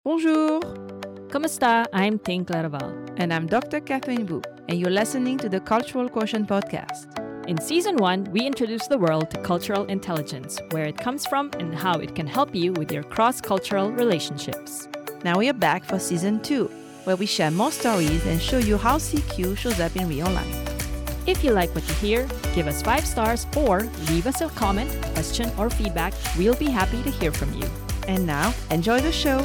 Bonjour, Kamusta? I'm Ting Claraval. and I'm Dr. Catherine Wu, and you're listening to the Cultural Quotient Podcast. In Season 1, we introduce the world to cultural intelligence, where it comes from and how it can help you with your cross-cultural relationships. Now we are back for Season 2, where we share more stories and show you how CQ shows up in real life. If you like what you hear, give us 5 stars or leave us a comment, question, or feedback. We'll be happy to hear from you. And now, enjoy the show.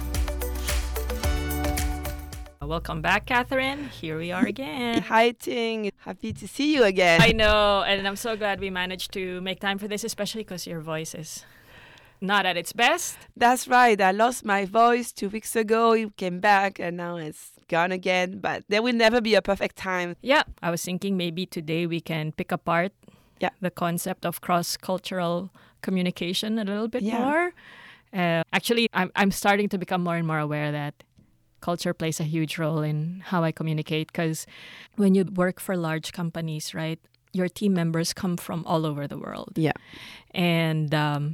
Welcome back, Catherine. Here we are again. Hi, Ting. Happy to see you again. I know, and I'm so glad we managed to make time for this, especially because your voice is not at its best. That's right. I lost my voice 2 weeks ago. It came back, and now it's gone again. But there will never be a perfect time. Yeah, I was thinking maybe today we can pick apart the concept of cross-cultural communication a little bit more. Actually, I'm starting to become more and more aware that culture plays a huge role in how I communicate, because when you work for large companies, right, your team members come from all over the world. Yeah. And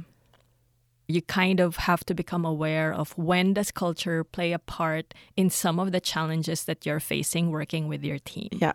you kind of have to become aware of when does culture play a part in some of the challenges that you're facing working with your team. Yeah.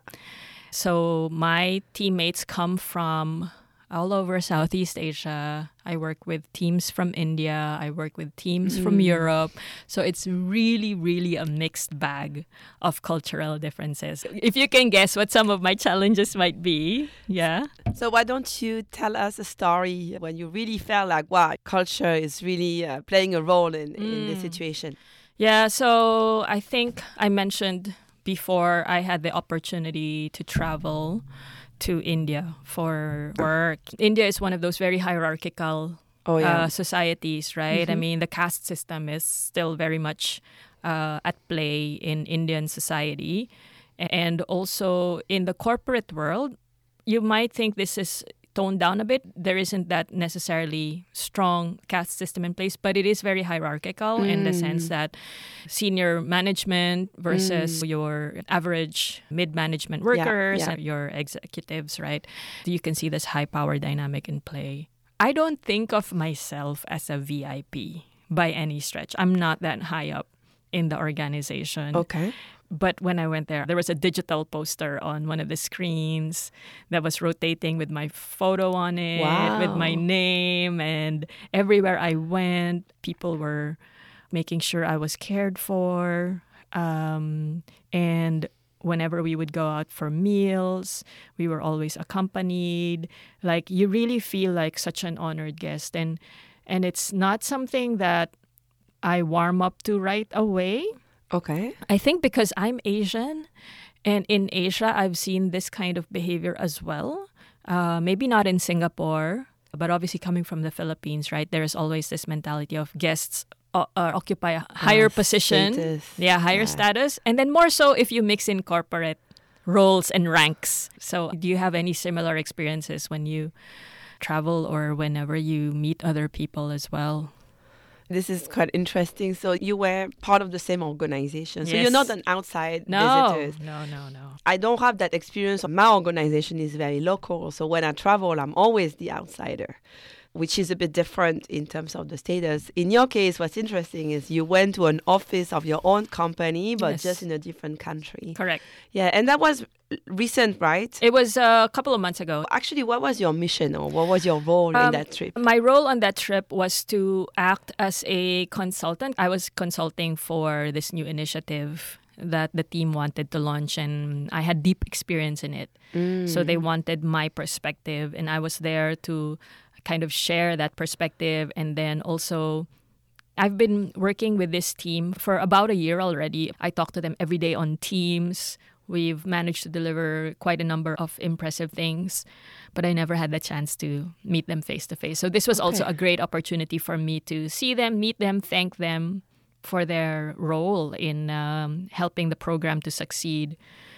So my teammates come from all over Southeast Asia. I work with teams from India. I work with teams from Europe. So it's really, really a mixed bag of cultural differences. If you can guess what some of my challenges might be, yeah. So why don't you tell us a story when you really felt like, wow, culture is really playing a role in this situation? Yeah, so I think I mentioned before I had the opportunity to travel to India for work. India is one of those very hierarchical societies, right? I mean, the caste system is still very much at play in Indian society. And also in the corporate world, you might think this is toned down a bit. There isn't that necessarily strong caste system in place, but it is very hierarchical in the sense that senior management versus your average mid-management workers and your executives, right? You can see this high power dynamic in play. I don't think of myself as a VIP by any stretch. I'm not that high up in the organization. Okay. But when I went there was a digital poster on one of the screens that was rotating with my photo on it, with my name. And everywhere I went, people were making sure I was cared for. And whenever we would go out for meals, we were always accompanied. Like, you really feel like such an honored guest. And it's not something that I warm up to right away. Okay. I think because I'm Asian, and in Asia, I've seen this kind of behavior as well. Maybe not in Singapore, but obviously coming from the Philippines, right? There is always this mentality of guests occupy a higher position. Status. Higher status. And then more so if you mix in corporate roles and ranks. So do you have any similar experiences when you travel or whenever you meet other people as well? This is quite interesting. So you were part of the same organization. So Yes. you're not an outside No. visitor. No. I don't have that experience. My organization is very local. So when I travel, I'm always the outsider, which is a bit different in terms of the status. In your case, what's interesting is you went to an office of your own company, but Yes. just in a different country. Correct. Yeah, and that was recent, right? It was a couple of months ago. Actually, what was your mission or what was your role in that trip? My role on that trip was to act as a consultant. I was consulting for this new initiative that the team wanted to launch, and I had deep experience in it. So they wanted my perspective, and I was there to kind of share that perspective. And then also, I've been working with this team for about a year already. I talk to them every day on Teams. We've managed to deliver quite a number of impressive things, but I never had the chance to meet them face to face. So this was also a great opportunity for me to see them, meet them, thank them for their role in helping the program to succeed.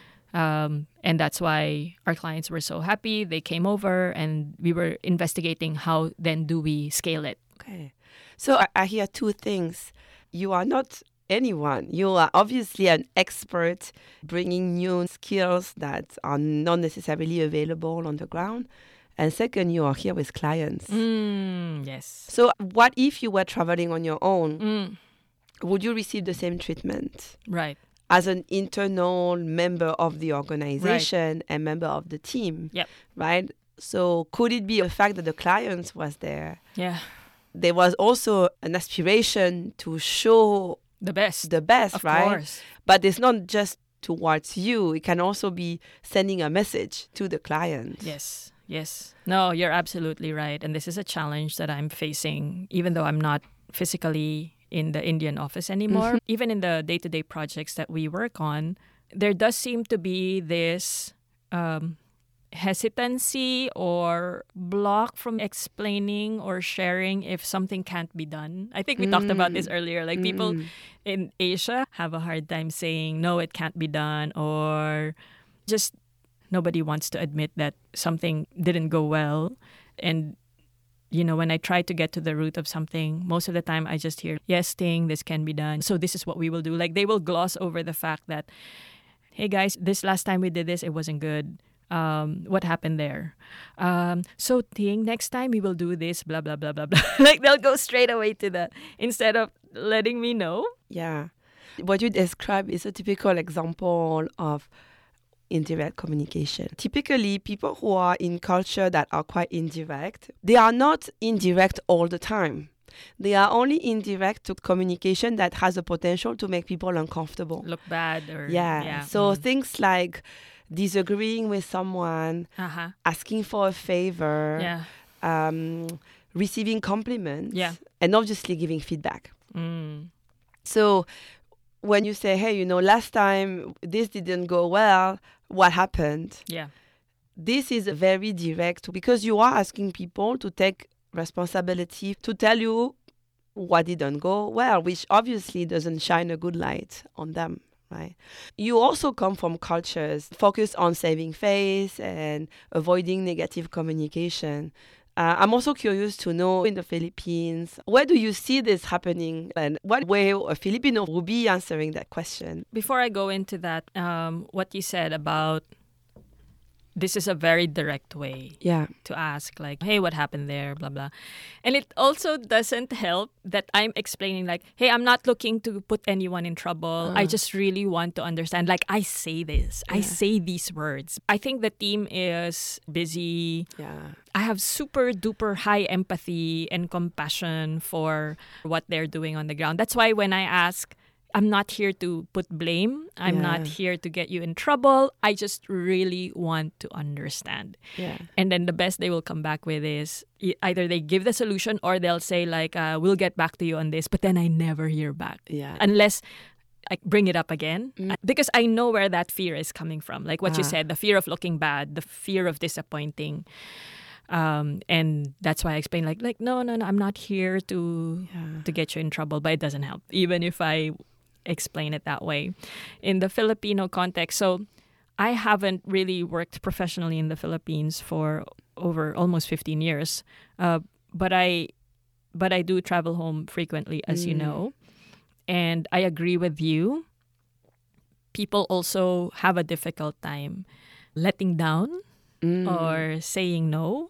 And that's why our clients were so happy. They came over and we were investigating how then do we scale it. Okay. So I hear two things. You are not anyone. You are obviously an expert bringing new skills that are not necessarily available on the ground. And second, you are here with clients. Yes. So what if you were traveling on your own? would you receive the same treatment Right. as an internal member of the organization and member of the team? Yep. Right? So could it be the fact that the client was there? Yeah. There was also an aspiration to show The best. the best, Of right? course. But it's not just towards you. It can also be sending a message to the client. Yes. Yes. No, you're absolutely right. And this is a challenge that I'm facing, even though I'm not physically in the Indian office anymore. Even in the day-to-day projects that we work on, there does seem to be this hesitancy or block from explaining or sharing if something can't be done. I think we talked about this earlier. Like people in Asia have a hard time saying, no, it can't be done, or just nobody wants to admit that something didn't go well. And, you know, when I try to get to the root of something, most of the time I just hear, yes, Ting, this can be done. So this is what we will do. Like they will gloss over the fact that, hey guys, this last time we did this, it wasn't good. What happened there? So Ting, next time we will do this, blah, blah, blah, blah, blah. Like they'll go straight away to that instead of letting me know. Yeah. What you describe is a typical example of indirect communication. Typically, people who are in culture that are quite indirect, they are not indirect all the time. They are only indirect to communication that has the potential to make people uncomfortable. Look bad or... Yeah. So things like disagreeing with someone, asking for a favor, receiving compliments, and obviously giving feedback. So when you say, hey, you know, last time this didn't go well, what happened? Yeah. This is very direct because you are asking people to take responsibility to tell you what didn't go well, which obviously doesn't shine a good light on them, right? You also come from cultures focused on saving face and avoiding negative communication. I'm also curious to know, in the Philippines, where do you see this happening, and what way a Filipino will be answering that question? Before I go into that, what you said about this is a very direct way to ask, like, hey, what happened there, blah, blah. And it also doesn't help that I'm explaining, like, hey, I'm not looking to put anyone in trouble. I just really want to understand. Like, I say this. I say these words. I think the team is busy. Yeah. I have super duper high empathy and compassion for what they're doing on the ground. That's why when I ask, I'm not here to put blame. I'm not here to get you in trouble. I just really want to understand. Yeah. And then the best they will come back with is either they give the solution or they'll say like, we'll get back to you on this. But then I never hear back. Yeah. Unless I bring it up again. Because I know where that fear is coming from. Like what you said, the fear of looking bad, the fear of disappointing. And that's why I explain like no, I'm not here to get you in trouble. But it doesn't help. Even if I explain it that way in the Filipino context. So I haven't really worked professionally in the Philippines for over almost 15 years. But I do travel home frequently, as you know. And I agree with you. People also have a difficult time letting down or saying no,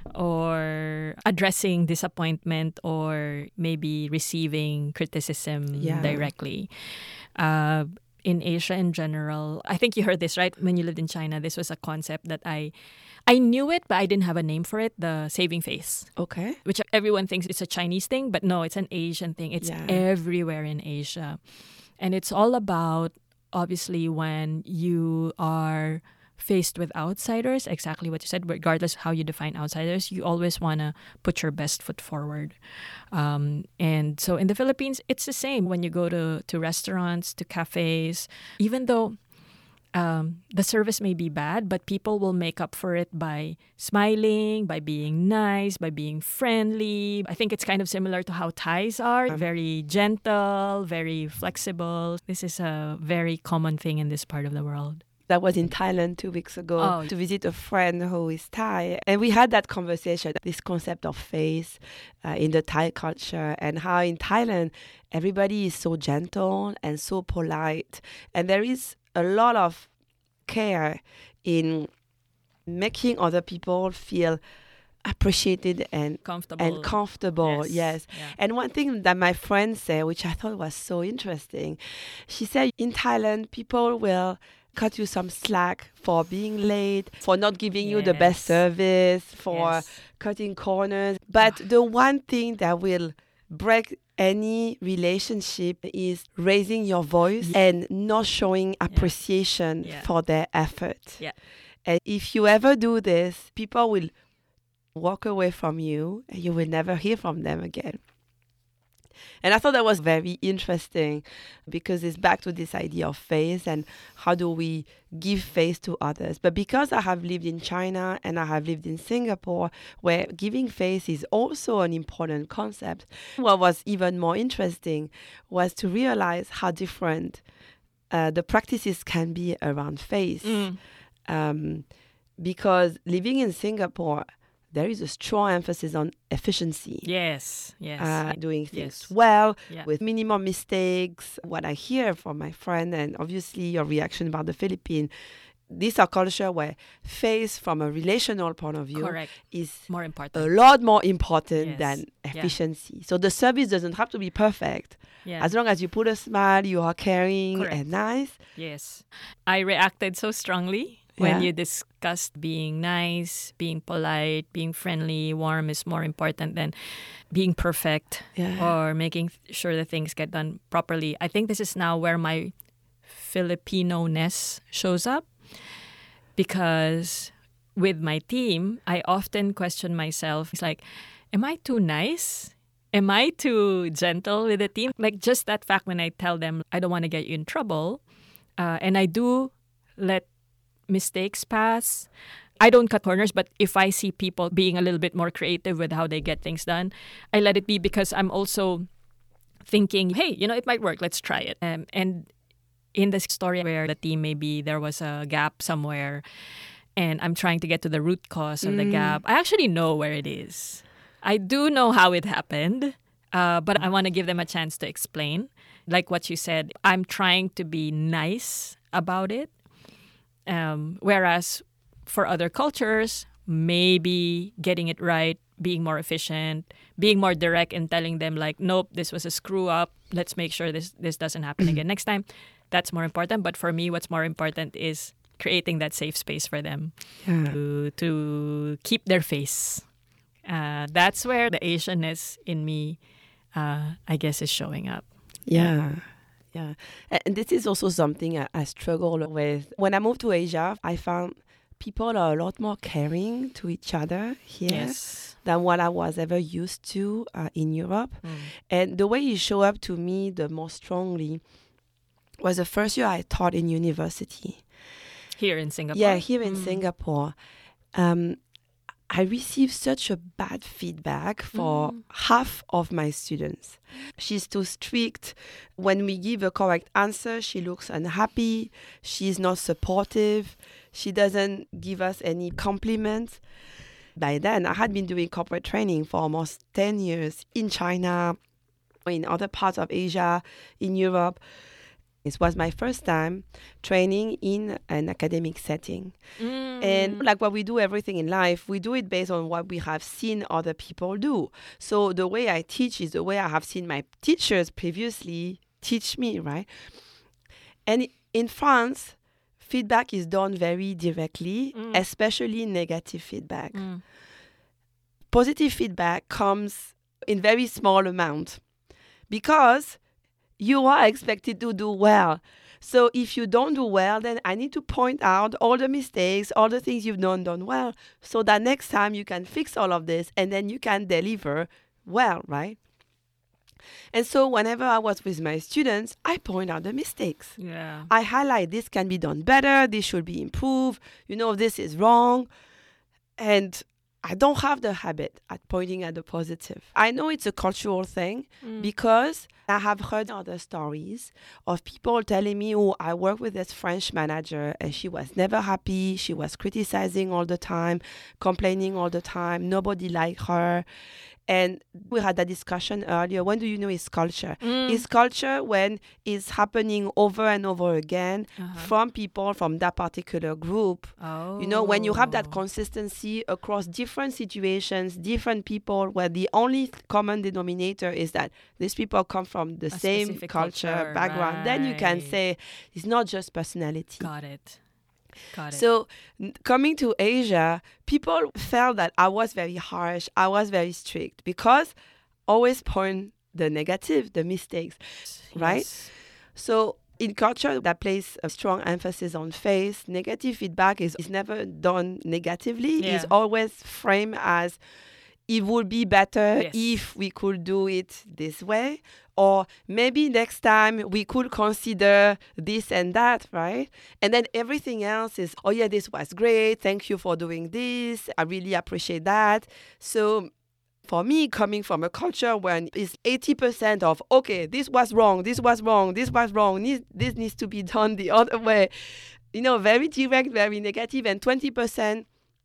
or addressing disappointment, or maybe receiving criticism directly. In Asia in general, I think you heard this, right? When you lived in China, this was a concept that I knew it, but I didn't have a name for it, the saving face. Okay. Which everyone thinks it's a Chinese thing, but no, it's an Asian thing. It's everywhere in Asia. And it's all about, obviously, when you are faced with outsiders, exactly what you said, regardless how you define outsiders, you always want to put your best foot forward. And so in the Philippines, it's the same. When you go to restaurants, to cafes, even though the service may be bad, but people will make up for it by smiling, by being nice, by being friendly. I think it's kind of similar to how Thais are, very gentle, very flexible. This is a very common thing in this part of the world. I was in Thailand 2 weeks ago to visit a friend who is Thai. And we had that conversation, this concept of face in the Thai culture, and how in Thailand, everybody is so gentle and so polite. And there is a lot of care in making other people feel appreciated and comfortable. Yes. Yeah. And one thing that my friend said, which I thought was so interesting, she said in Thailand, people will cut you some slack for being late, for not giving you the best service, for cutting corners. But the one thing that will break any relationship is raising your voice and not showing appreciation for their effort. Yeah. And if you ever do this, people will walk away from you and you will never hear from them again. And I thought that was very interesting because it's back to this idea of face and how do we give face to others. But because I have lived in China and I have lived in Singapore, where giving face is also an important concept, what was even more interesting was to realize how different the practices can be around face. Because living in Singapore, there is a strong emphasis on efficiency. Yes. Doing things well, Yeah. with minimum mistakes. What I hear from my friend, and obviously your reaction about the Philippines, these are culture where face from a relational point of view Correct. is More a important. lot more important Yes. than Yeah. efficiency. So the service doesn't have to be perfect. Yeah. As long as you put a smile, you are caring Correct. and nice. Yes. I reacted so strongly when Yeah. you discussed being nice, being polite, being friendly, warm is more important than being perfect or making sure that things get done properly. I think this is now where my Filipino-ness shows up, because with my team, I often question myself. It's like, am I too nice? Am I too gentle with the team? Like just that fact when I tell them I don't want to get you in trouble, and I do let mistakes pass. I don't cut corners, but if I see people being a little bit more creative with how they get things done, I let it be, because I'm also thinking, hey, it might work. Let's try it. And in the story where the team, maybe there was a gap somewhere and I'm trying to get to the root cause of the gap, I actually know where it is. I do know how it happened, but I want to give them a chance to explain. Like what you said, I'm trying to be nice about it. Whereas for other cultures, maybe getting it right, being more efficient, being more direct and telling them like, nope, this was a screw up. Let's make sure this doesn't happen again next time. That's more important. But for me, what's more important is creating that safe space for them to keep their face. That's where the Asianness in me, I guess, is showing up. Yeah. And this is also something I struggle with. When I moved to Asia, I found people are a lot more caring to each other here than what I was ever used to in Europe. And the way it showed up to me the most strongly was the first year I taught in university. Here in Singapore? Yeah, here in Singapore. I received such a bad feedback for half of my students. She's too strict. When we give a correct answer, she looks unhappy. She's not supportive. She doesn't give us any compliments. By then, I had been doing corporate training for almost 10 years in China, in other parts of Asia, in Europe. It was my first time training in an academic setting. And like what we do everything in life, we do it based on what we have seen other people do. So the way I teach is the way I have seen my teachers previously teach me, right? And in France, feedback is done very directly, especially negative feedback. Positive feedback comes in very small amount because you are expected to do well. So if you don't do well, then I need to point out all the mistakes, all the things you've done well, so that next time you can fix all of this and then you can deliver well, right? And so whenever I was with my students, I point out the mistakes. Yeah. I highlight this can be done better, this should be improved, this is wrong. And I don't have the habit at pointing at the positive. I know it's a cultural thing because I have heard other stories of people telling me, oh, I work with this French manager and she was never happy. She was criticizing all the time, complaining all the time. Nobody liked her. And we had that discussion earlier. When do you know it's culture? It's culture when it's happening over and over again from people from that particular group. You know, when you have that consistency across different situations, different people, where the only common denominator is that these people come from the same culture background, then you can say it's not just personality. Got it. So coming to Asia, people felt that I was very harsh, I was very strict, because always point the negative, the mistakes, right? So in culture that places a strong emphasis on faith, negative feedback is never done negatively. It's always framed as it would be better if we could do it this way, or maybe next time we could consider this and that, right? And then everything else is, oh yeah, this was great. Thank you for doing this. I really appreciate that. So for me, coming from a culture where it's 80% of, okay, this was wrong, this was wrong, this was wrong, this needs to be done the other way, you know, very direct, very negative, and 20%,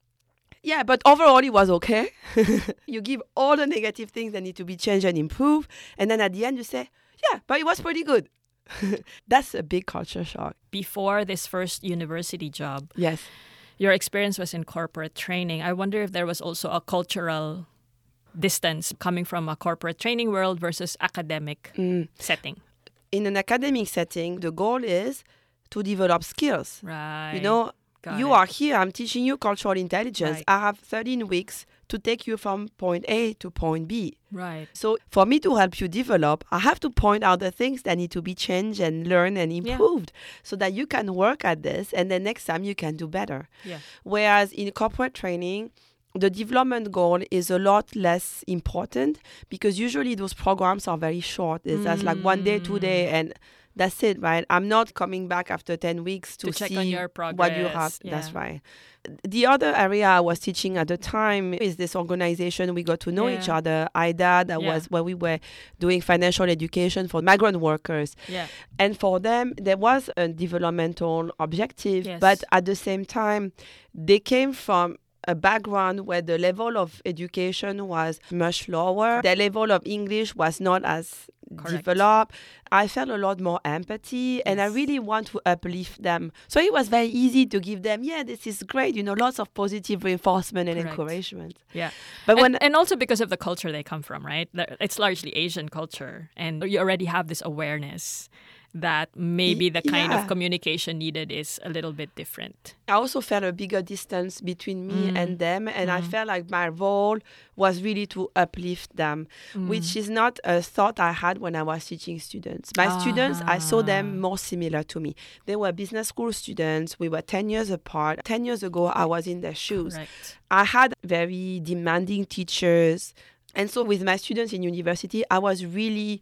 yeah, but overall it was okay. You give all the negative things that need to be changed and improved. And then at the end you say, yeah, but it was pretty good. That's a big culture shock. Before this first university job, yes, your experience was in corporate training. I wonder if there was also a cultural distance coming from a corporate training world versus academic setting. In an academic setting, the goal is to develop skills. Right. You know, you are here, I'm teaching you cultural intelligence. Right. I have 13 weeks to take you from point A to point B. Right. So for me to help you develop, I have to point out the things that need to be changed and learned and improved so that you can work at this and then next time you can do better. Yeah. Whereas in corporate training, the development goal is a lot less important because usually those programs are very short. It's just like 1 day, 2 days, and that's it, right? I'm not coming back after 10 weeks to check see on your progress. what you have. Yeah. That's right. The other area I was teaching at the time is this organization. We got to know each other, IDA, that was where we were doing financial education for migrant workers. Yeah. And for them, there was a developmental objective, but at the same time, they came from a background where the level of education was much lower. The level of English was not as developed. I felt a lot more empathy and I really want to uplift them. So it was very easy to give them, this is great, you know, lots of positive reinforcement and encouragement. Yeah. But and also because of the culture they come from, right? It's largely Asian culture and you already have this awareness that maybe the kind of communication needed is a little bit different. I also felt a bigger distance between me and them, and I felt like my role was really to uplift them, which is not a thought I had when I was teaching students. My students, I saw them more similar to me. They were business school students. We were 10 years apart. 10 years ago, I was in their shoes. Correct. I had very demanding teachers. And so with my students in university, I was really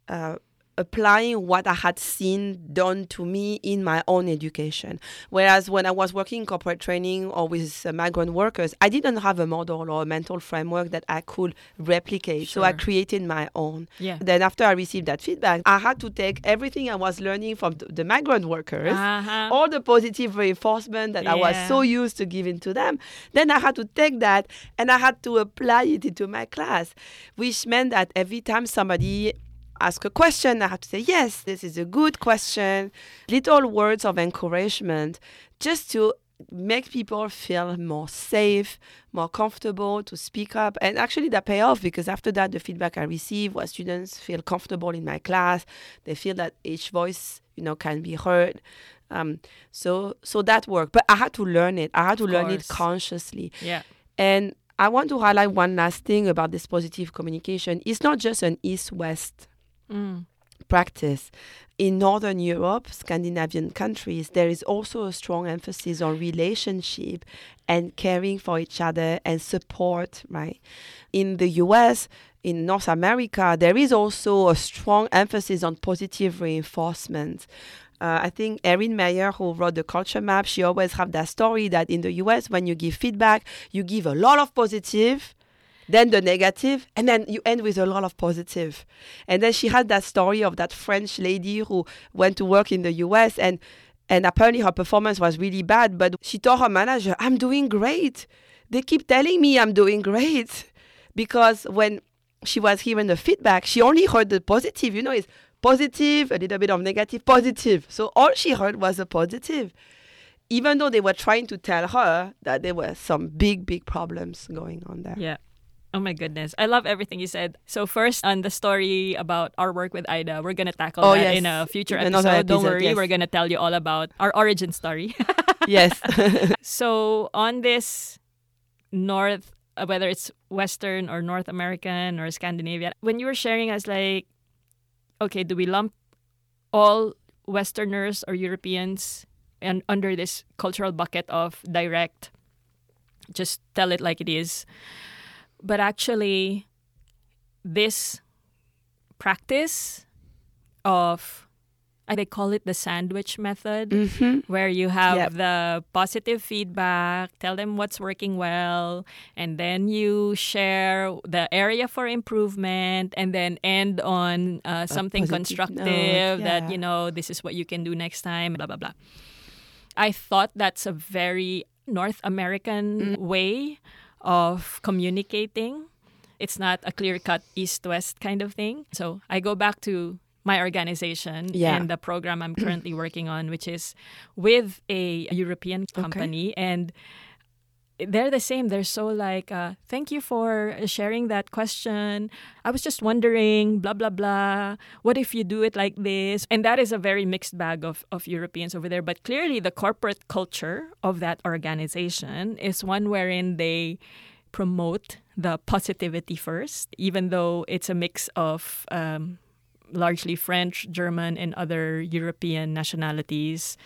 applying what I had seen done to me in my own education. Whereas when I was working in corporate training or with migrant workers, I didn't have a model or a mental framework that I could replicate. Sure. So I created my own. Yeah. Then after I received that feedback, I had to take everything I was learning from the migrant workers, all the positive reinforcement that I was so used to giving to them. Then I had to take that and I had to apply it into my class, which meant that every time somebody ask a question, I have to say, yes, this is a good question. Little words of encouragement just to make people feel more safe, more comfortable to speak up. And actually that pay off because after that, the feedback I receive was students feel comfortable in my class. They feel that each voice, can be heard. So that worked. But I had to learn it. I had to learn it consciously. Yeah. And I want to highlight one last thing about this positive communication. It's not just an East-West practice. In Northern Europe, Scandinavian countries, there is also a strong emphasis on relationship and caring for each other and support, right? In the US, in North America, there is also a strong emphasis on positive reinforcement. I think Erin Meyer, who wrote the culture map, she always have that story that in the US, when you give feedback, you give a lot of positive, then the negative, and then you end with a lot of positive. And then she had that story of that French lady who went to work in the US and apparently her performance was really bad, but she told her manager, I'm doing great. They keep telling me I'm doing great. because when she was hearing the feedback, she only heard the positive. It's positive, a little bit of negative, positive. So all she heard was a positive, even though they were trying to tell her that there were some big, big problems going on there. Yeah. Oh my goodness. I love everything you said. So first, on the story about our work with Ida, we're going to tackle that yes. in a future Another episode. Don't worry, yes. we're going to tell you all about our origin story. Yes. So on this whether it's Western or North American or Scandinavian, when you were sharing us like, okay, do we lump all Westerners or Europeans and under this cultural bucket of direct, just tell it like it is? But actually, this practice of, they call it the sandwich method, where you have the positive feedback, tell them what's working well, and then you share the area for improvement, and then end on something constructive that, this is what you can do next time, blah, blah, blah. I thought that's a very North American way of communicating. It's not a clear-cut East-West kind of thing. So I go back to my organization and the program I'm currently working on, which is with a European company. And they're the same. They're so like, thank you for sharing that question. I was just wondering, blah, blah, blah. What if you do it like this? And that is a very mixed bag of Europeans over there. But clearly the corporate culture of that organization is one wherein they promote the positivity first, even though it's a mix of largely French, German, and other European nationalities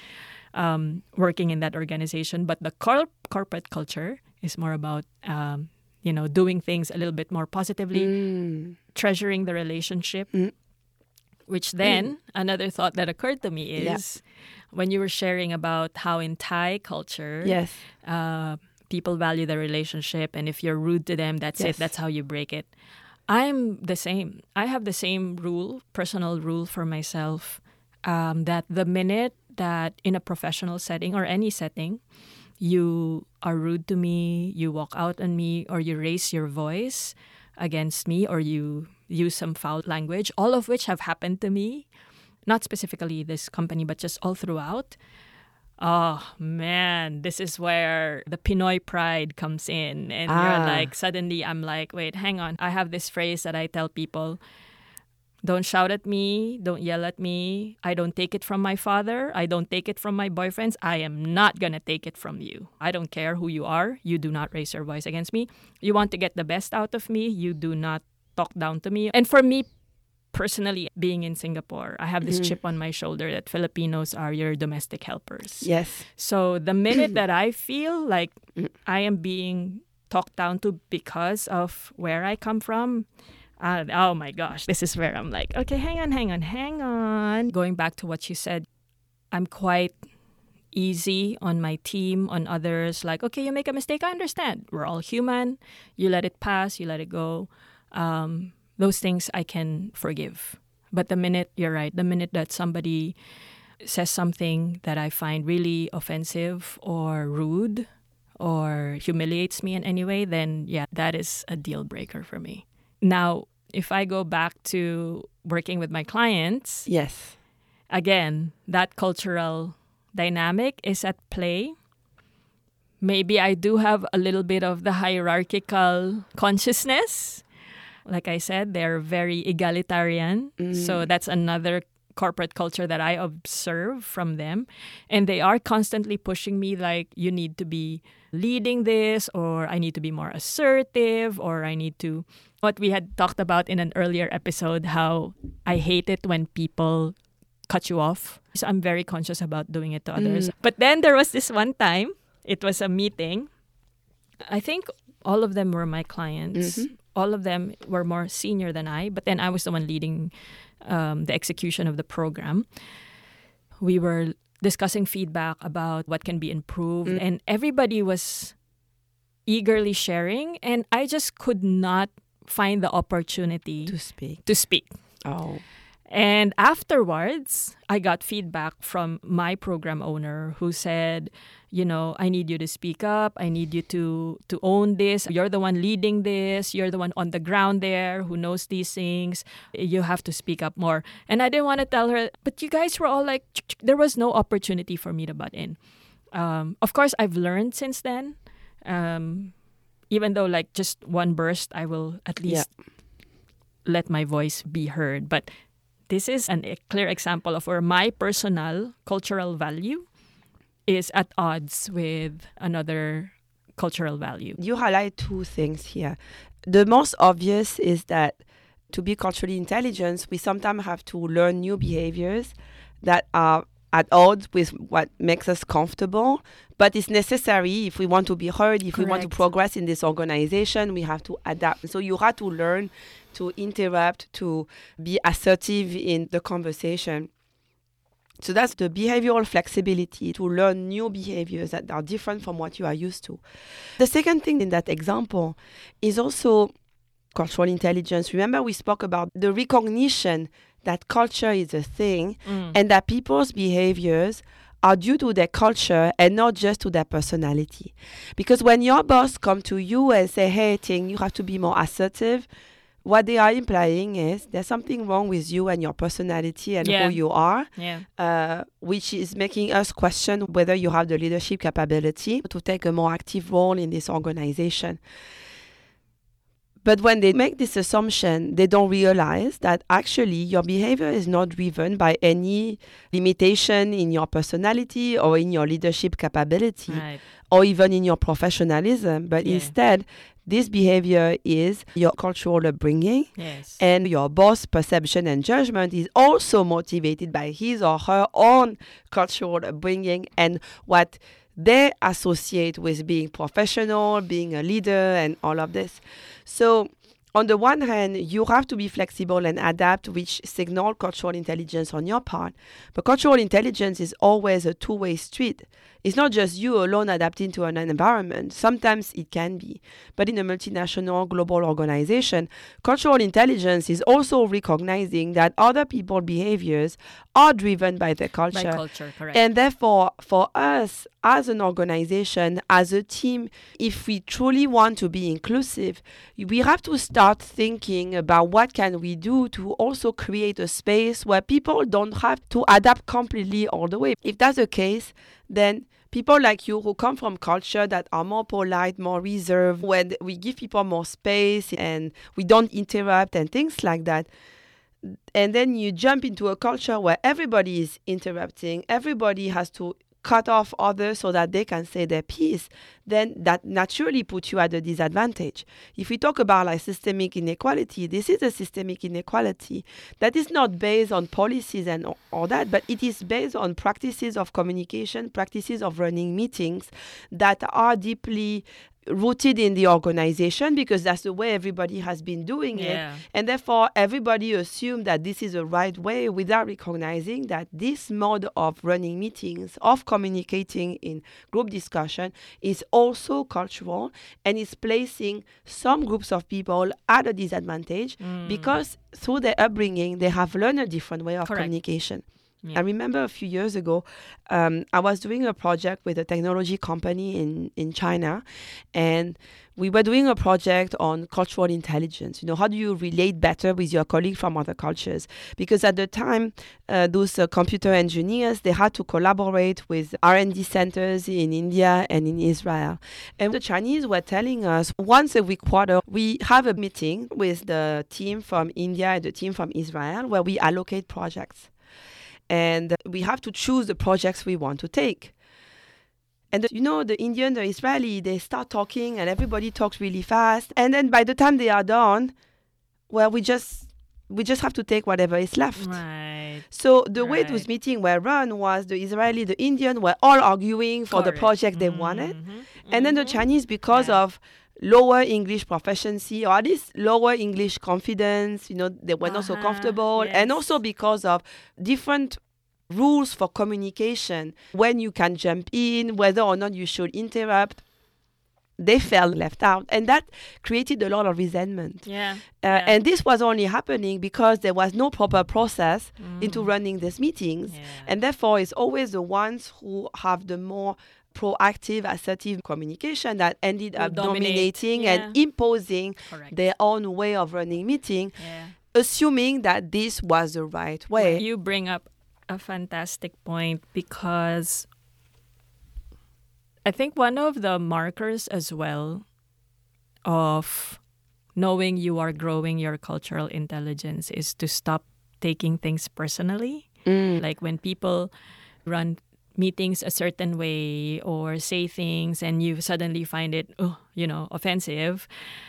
working in that organization. But the corporate culture is more about, doing things a little bit more positively, treasuring the relationship, which then another thought that occurred to me is when you were sharing about how in Thai culture, people value the relationship. And if you're rude to them, that's it. That's how you break it. I'm the same. I have the same personal rule for myself, that the minute that in a professional setting or any setting, you are rude to me, you walk out on me, or you raise your voice against me, or you use some foul language, all of which have happened to me, not specifically this company, but just all throughout. Oh, man, this is where the Pinoy pride comes in. And you're like, suddenly I'm like, wait, hang on. I have this phrase that I tell people, don't shout at me, don't yell at me. I don't take it from my father. I don't take it from my boyfriends. I am not going to take it from you. I don't care who you are. You do not raise your voice against me. You want to get the best out of me. You do not talk down to me. And for me, personally, being in Singapore, I have this chip on my shoulder that Filipinos are your domestic helpers. Yes. So the minute that I feel like I am being talked down to because of where I come from, oh my gosh, this is where I'm like, okay, hang on. Going back to what you said, I'm quite easy on my team, on others. Like, okay, you make a mistake, I understand. We're all human. You let it pass, you let it go. Those things I can forgive. But the minute that somebody says something that I find really offensive or rude or humiliates me in any way, then that is a deal breaker for me. Now, if I go back to working with my clients, again, that cultural dynamic is at play. Maybe I do have a little bit of the hierarchical consciousness. Like I said, they're very egalitarian. So that's another corporate culture that I observe from them. And they are constantly pushing me like, you need to be leading this, or I need to be more assertive, or I need to... What we had talked about in an earlier episode, how I hate it when people cut you off. So I'm very conscious about doing it to others. But then there was this one time, it was a meeting. I think all of them were my clients. All of them were more senior than I, but then I was the one leading the execution of the program. We were discussing feedback about what can be improved, and everybody was eagerly sharing, and I just could not find the opportunity to speak. Oh. And afterwards, I got feedback from my program owner who said, I need you to speak up. I need you to own this. You're the one leading this. You're the one on the ground there who knows these things. You have to speak up more. And I didn't want to tell her, but you guys were all like, there was no opportunity for me to butt in. Of course, I've learned since then. Even though like just one burst, I will at least let my voice be heard. But this is a clear example of where my personal cultural value is at odds with another cultural value. You highlight two things here. The most obvious is that to be culturally intelligent, we sometimes have to learn new behaviors that are at odds with what makes us comfortable, but it's necessary if we want to be heard, if we want to progress in this organization, we have to adapt. So you have to learn to interrupt, to be assertive in the conversation. So that's the behavioral flexibility, to learn new behaviors that are different from what you are used to. The second thing in that example is also cultural intelligence. Remember, we spoke about the recognition that culture is a thing and that people's behaviors are due to their culture and not just to their personality. Because when your boss come to you and say, hey, Ting, you have to be more assertive, what they are implying is there's something wrong with you and your personality and who you are, which is making us question whether you have the leadership capability to take a more active role in this organization. But when they make this assumption, they don't realize that actually your behavior is not driven by any limitation in your personality or in your leadership capability or even in your professionalism, but instead, this behavior is your cultural upbringing, and your boss' perception and judgment is also motivated by his or her own cultural upbringing and what they associate with being professional, being a leader, and all of this. So on the one hand, you have to be flexible and adapt, which signal cultural intelligence on your part. But cultural intelligence is always a two-way street. It's not just you alone adapting to an environment. Sometimes it can be. But in a multinational global organization, cultural intelligence is also recognizing that other people's behaviors are driven by their culture. By culture, correct. And therefore, for us as an organization, as a team, if we truly want to be inclusive, we have to start thinking about what can we do to also create a space where people don't have to adapt completely all the way. If that's the case, then people like you who come from culture that are more polite, more reserved, when we give people more space and we don't interrupt and things like that, and then you jump into a culture where everybody is interrupting, everybody has to cut off others so that they can say their piece, then that naturally puts you at a disadvantage. If we talk about like systemic inequality, this is a systemic inequality that is not based on policies and all that, but it is based on practices of communication, practices of running meetings that are deeply rooted in the organization because that's the way everybody has been doing it. And therefore, everybody assumes that this is the right way without recognizing that this mode of running meetings, of communicating in group discussion is also cultural and is placing some groups of people at a disadvantage because through their upbringing, they have learned a different way of communication. I remember a few years ago, I was doing a project with a technology company in China, and we were doing a project on cultural intelligence. You know, how do you relate better with your colleagues from other cultures? Because at the time, those computer engineers, they had to collaborate with R&D centers in India and in Israel. And the Chinese were telling us once every quarter, we have a meeting with the team from India and the team from Israel where we allocate projects. And we have to choose the projects we want to take. And the Indian, the Israeli, they start talking and everybody talks really fast. And then by the time they are done, well, we just have to take whatever is left. Right. So the way those meetings were run was the Israeli, the Indian were all arguing for the project they wanted. And then the Chinese, because of lower English proficiency or at least lower English confidence, they were not so comfortable. And also because of different rules for communication, when you can jump in, whether or not you should interrupt. they felt left out. And that created a lot of resentment. Yeah. And this was only happening because there was no proper process into running these meetings. Yeah. And therefore, it's always the ones who have the more proactive, assertive communication that ended up dominating and imposing their own way of running meeting, assuming that this was the right way. You bring up a fantastic point, because I think one of the markers as well of knowing you are growing your cultural intelligence is to stop taking things personally. Like when people run meetings a certain way or say things and you suddenly find it, offensive.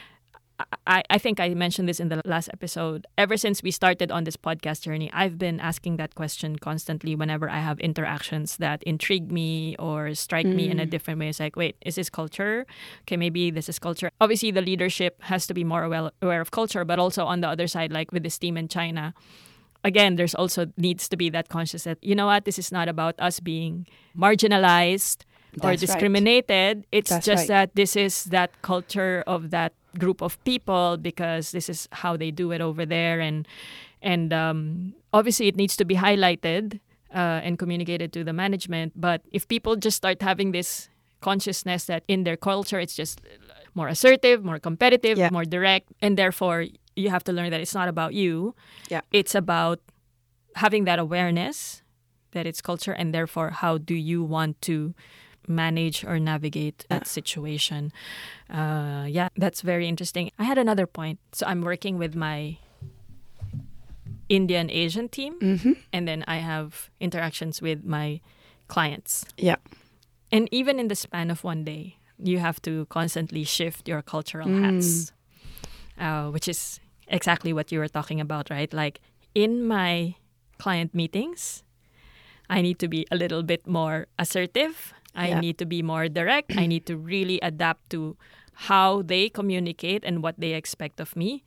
I think I mentioned this in the last episode. Ever since we started on this podcast journey, I've been asking that question constantly whenever I have interactions that intrigue me or strike me in a different way. It's like, wait, is this culture? Okay, maybe this is culture. Obviously, the leadership has to be more aware of culture, but also on the other side, like with this team in China, again, there's also needs to be that conscious that, you know what, this is not about us being marginalized or discriminated. It's just that this is that culture of that group of people because this is how they do it over there. And obviously it needs to be highlighted and communicated to the management. But if people just start having this consciousness that in their culture, it's just more assertive, more competitive, more direct, and therefore you have to learn that it's not about you. Yeah. It's about having that awareness that it's culture, and therefore how do you want to manage or navigate that situation. That's very interesting. I had another point. So I'm working with my Indian Asian team, and then I have interactions with my clients. Yeah. And even in the span of one day, you have to constantly shift your cultural hats, which is exactly what you were talking about, right? Like in my client meetings, I need to be a little bit more assertive. I need to be more direct. I need to really adapt to how they communicate and what they expect of me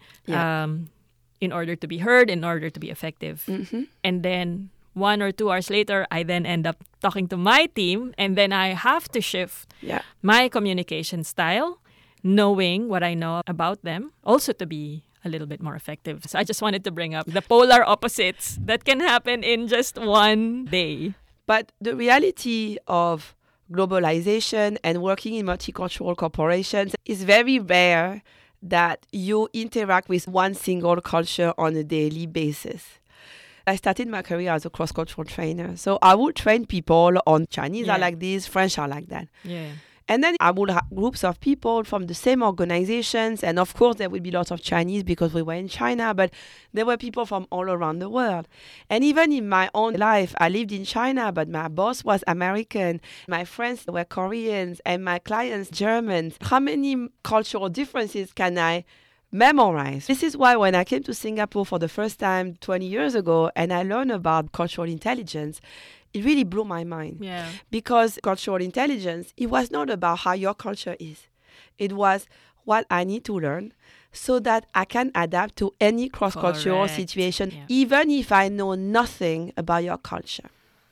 in order to be heard, in order to be effective. And then 1 or 2 hours later, I then end up talking to my team, and then I have to shift my communication style, knowing what I know about them, also to be a little bit more effective. So I just wanted to bring up the polar opposites that can happen in just one day. But the reality of globalization and working in multicultural corporations is very rare that you interact with one single culture on a daily basis. I started my career as a cross-cultural trainer. So I would train people on Chinese are like this, French are like that. Yeah. And then I would have groups of people from the same organizations. And of course, there would be lots of Chinese because we were in China, but there were people from all around the world. And even in my own life, I lived in China, but my boss was American. My friends were Koreans and my clients Germans. How many cultural differences can I memorize? This is why when I came to Singapore for the first time 20 years ago and I learned about cultural intelligence, it really blew my mind. Yeah. Because cultural intelligence, it was not about how your culture is. It was what I need to learn so that I can adapt to any cross-cultural situation, even if I know nothing about your culture.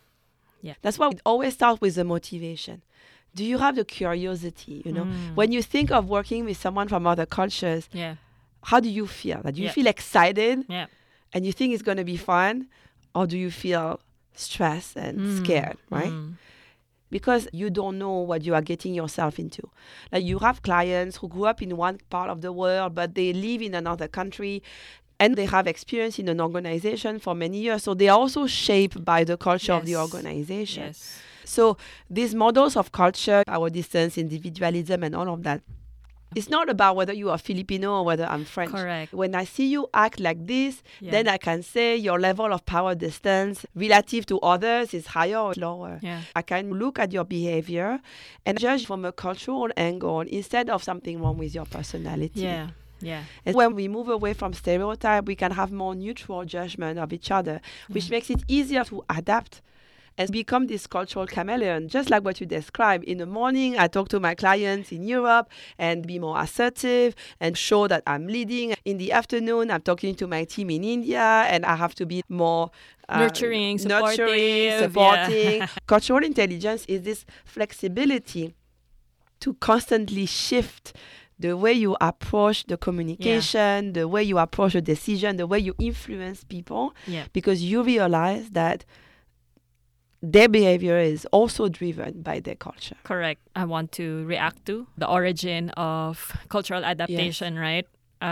Yeah. That's why it always starts with the motivation. Do you have the curiosity? You know, when you think of working with someone from other cultures, how do you feel? Do you feel excited and you think it's going to be fun? Or do you feel stressed and scared, right? Because you don't know what you are getting yourself into. Like you have clients who grew up in one part of the world, but they live in another country and they have experience in an organization for many years. So they are also shaped by the culture of the organization. Yes. So these models of culture, our distance, individualism, and all of that, it's not about whether you are Filipino or whether I'm French. Correct. When I see you act like this, then I can say your level of power distance relative to others is higher or lower. Yeah. I can look at your behavior and judge from a cultural angle instead of something wrong with your personality. Yeah. Yeah. And when we move away from stereotype, we can have more neutral judgment of each other, which makes it easier to adapt and become this cultural chameleon, just like what you described. In the morning, I talk to my clients in Europe and be more assertive and show that I'm leading. In the afternoon, I'm talking to my team in India and I have to be more nurturing, supporting. Cultural intelligence is this flexibility to constantly shift the way you approach the communication, the way you approach a decision, the way you influence people, because you realize that their behavior is also driven by their culture. Correct. I want to react to the origin of cultural adaptation, right?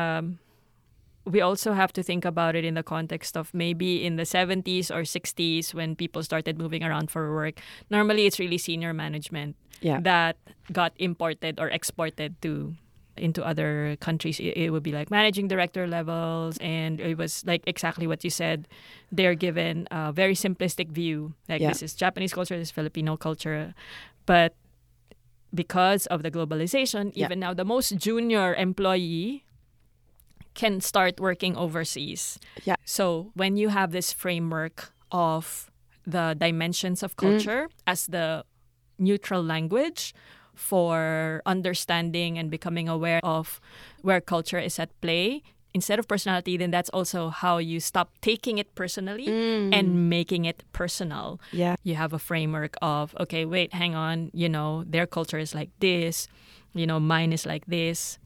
We also have to think about it in the context of maybe in the 70s or 60s when people started moving around for work. Normally, it's really senior management that got imported or exported into other countries. It would be like managing director levels, and it was like exactly what you said. They're given a very simplistic view, like this is Japanese culture, this is Filipino culture. But because of the globalization, even now the most junior employee can start working overseas. So when you have this framework of the dimensions of culture as the neutral language for understanding and becoming aware of where culture is at play, instead of personality, then that's also how you stop taking it personally and making it personal. You have a framework of, okay, wait, hang on, their culture is like this, mine is like this.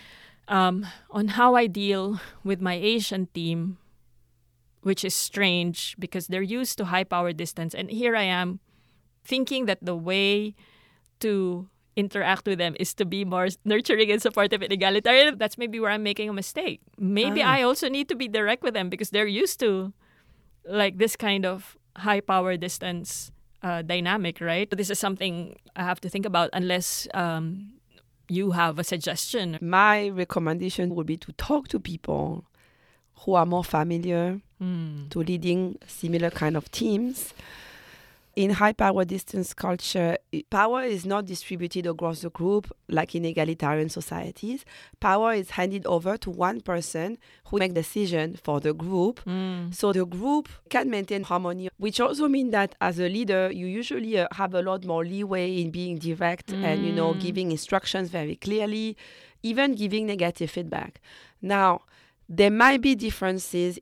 On how I deal with my Asian team, which is strange because they're used to high power distance. And here I am thinking that the way to interact with them is to be more nurturing and supportive and egalitarian. That's maybe where I'm making a mistake. Maybe I also need to be direct with them because they're used to like this kind of high power distance dynamic, right? This is something I have to think about unless you have a suggestion. My recommendation would be to talk to people who are more familiar to leading similar kind of teams. In high power distance culture, power is not distributed across the group like in egalitarian societies. Power is handed over to one person who makes decisions for the group. So the group can maintain harmony, which also means that as a leader, you usually have a lot more leeway in being direct and, giving instructions very clearly, even giving negative feedback. Now, there might be differences.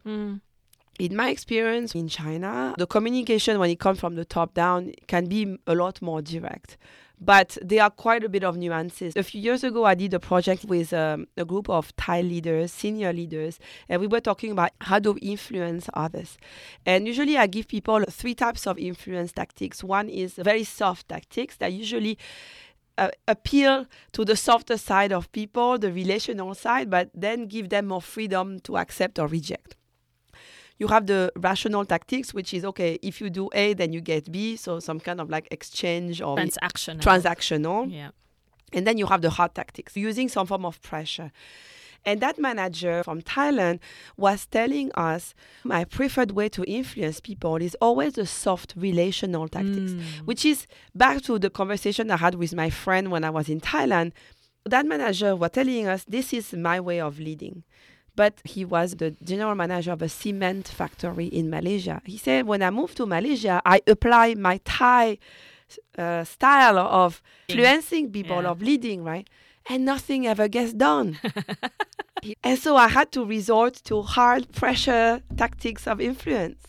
In my experience in China, the communication when it comes from the top down can be a lot more direct. But there are quite a bit of nuances. A few years ago, I did a project with a group of Thai leaders, senior leaders, and we were talking about how to influence others. And usually I give people 3 types of influence tactics. One is very soft tactics that usually appeal to the softer side of people, the relational side, but then give them more freedom to accept or reject. You have the rational tactics, which is, okay, if you do A, then you get B. So some kind of like exchange or transactional. Yeah. And then you have the hard tactics, using some form of pressure. And that manager from Thailand was telling us, my preferred way to influence people is always the soft relational tactics, which is back to the conversation I had with my friend when I was in Thailand. That manager was telling us, this is my way of leading. But he was the general manager of a cement factory in Malaysia. He said, when I moved to Malaysia, I apply my Thai style of influencing people, of leading, right? And nothing ever gets done. And so I had to resort to hard pressure tactics of influence,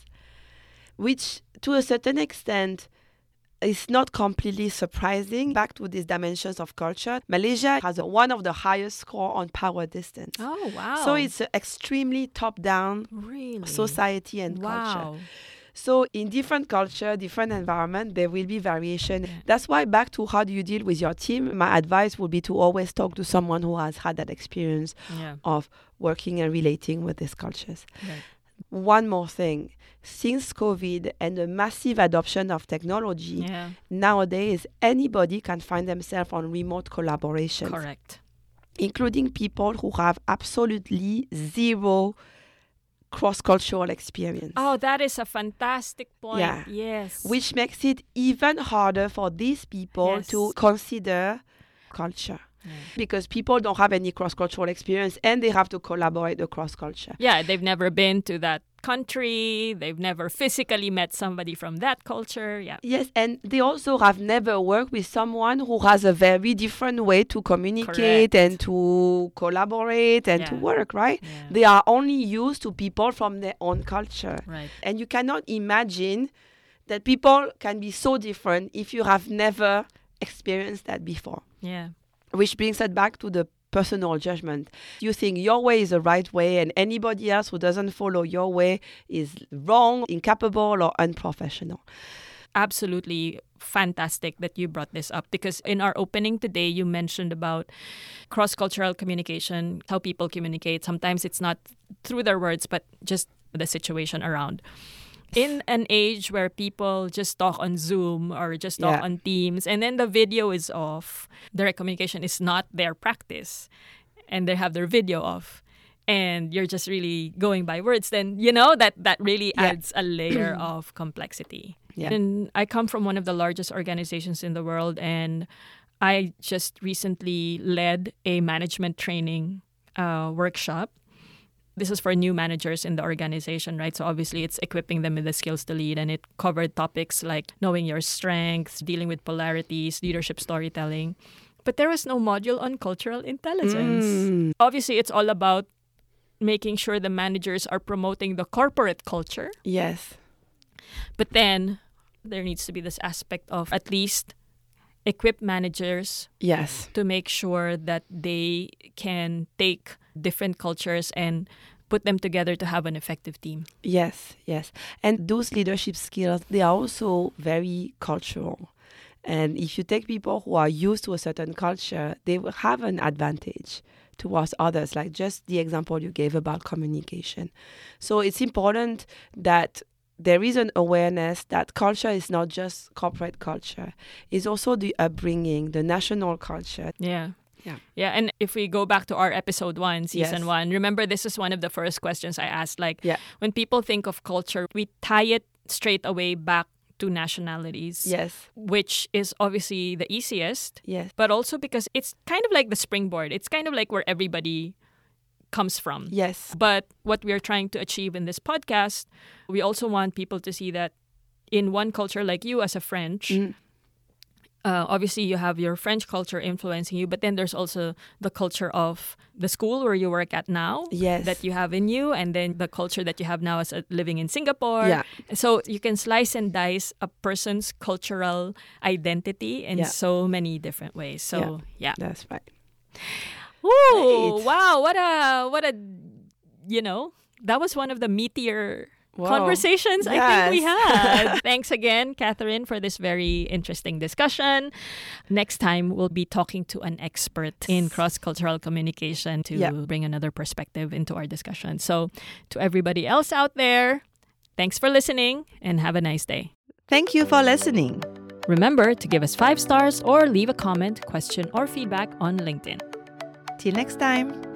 which to a certain extent is not completely surprising. Back to these dimensions of culture, Malaysia has one of the highest score on power distance. Oh, wow. So it's an extremely top-down society and culture. So in different culture, different environment, there will be variation. That's why back to how do you deal with your team, my advice would be to always talk to someone who has had that experience of working and relating with these cultures. One more thing. Since COVID and the massive adoption of technology, nowadays anybody can find themselves on remote collaboration. Correct. Including people who have absolutely zero cross-cultural experience. Oh, that is a fantastic point. Yeah. Yes. Which makes it even harder for these people to consider culture. Because people don't have any cross-cultural experience and they have to collaborate across culture. Yeah, they've never been to that country. They've never physically met somebody from that culture. Yeah. Yes, and they also have never worked with someone who has a very different way to communicate and to collaborate and to work, right? Yeah. They are only used to people from their own culture. Right. And you cannot imagine that people can be so different if you have never experienced that before. Yeah. Which brings us back to the personal judgment. You think your way is the right way, and anybody else who doesn't follow your way is wrong, incapable, or unprofessional. Absolutely fantastic that you brought this up, because in our opening today, you mentioned about cross-cultural communication, how people communicate. Sometimes it's not through their words, but just the situation around. In an age where people just talk on Zoom or just talk on Teams, and then the video is off, direct communication is not their practice, and they have their video off, and you're just really going by words, then, that really adds a layer of complexity. Yeah. And I come from one of the largest organizations in the world, and I just recently led a management training workshop. This is for new managers in the organization, right? So obviously it's equipping them with the skills to lead, and it covered topics like knowing your strengths, dealing with polarities, leadership storytelling. But there was no module on cultural intelligence. Obviously, it's all about making sure the managers are promoting the corporate culture. Yes. But then there needs to be this aspect of at least equip managers to make sure that they can take different cultures and put them together to have an effective team. Yes. And those leadership skills, they are also very cultural. And if you take people who are used to a certain culture, they will have an advantage towards others, like just the example you gave about communication. So it's important that there is an awareness that culture is not just corporate culture. It's also the upbringing, the national culture. Yeah, and if we go back to our episode 1, season 1, remember this is one of the first questions I asked. When people think of culture, we tie it straight away back to nationalities. Yes. Which is obviously the easiest. Yes. But also because it's kind of like the springboard. It's kind of like where everybody comes from. Yes. But what we are trying to achieve in this podcast, we also want people to see that in one culture, like you as a French, obviously you have your French culture influencing you, but then there's also the culture of the school where you work at now that you have in you, and then the culture that you have now as living in Singapore. Yeah. So you can slice and dice a person's cultural identity in so many different ways. So That's right. Ooh, wow, what a that was one of the meatier conversations I think we had. Thanks again, Catherine, for this very interesting discussion. Next time, we'll be talking to an expert in cross-cultural communication to bring another perspective into our discussion. So to everybody else out there, thanks for listening and have a nice day. Thank you for listening. Remember to give us 5 stars or leave a comment, question, or feedback on LinkedIn. Till next time.